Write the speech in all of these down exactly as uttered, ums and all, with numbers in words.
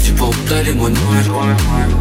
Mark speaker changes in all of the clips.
Speaker 1: типа удали мой номер.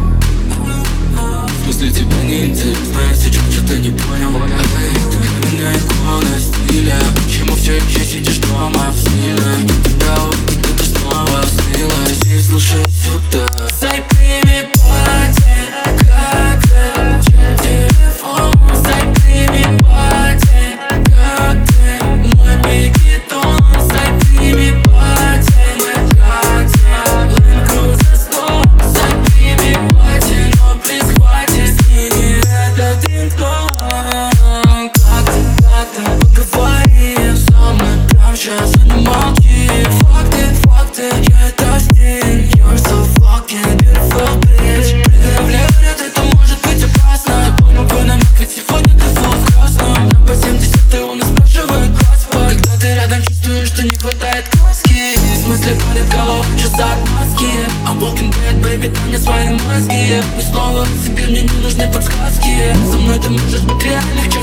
Speaker 1: В смысле тебя не интересно, я сейчас что-то не понял. Эй, ты для меня икона стиля. Почему все еще сидишь дома в стиле? Когда где-то снова слилась. И слушай сюда. Say baby party, как ты? Чек телефон. Say baby party, как ты? Мой бигитон. Say baby party, как ты? Land Cruiser сто. Say baby party, но please хватит сними этот рингтон. Как ты, как ты? Поговори со мной прямо сейчас, а не молчи. Факты, факты, я это стиль. You're so fucking beautiful, bitch. Предъявляю вред, это может быть опасно. Тобой мой намек, ведь сегодня ты full в красном. Нам по семьдесят, и он и спрашивает паспорт. Когда ты рядом, чувствуешь, что не хватает краски. В смысле болит голова, что за отмазки. I'm walking dead, baby, там не свои мозги. Ни слова, тебе мне не нужны подсказки. Со мной ты можешь быть реальным.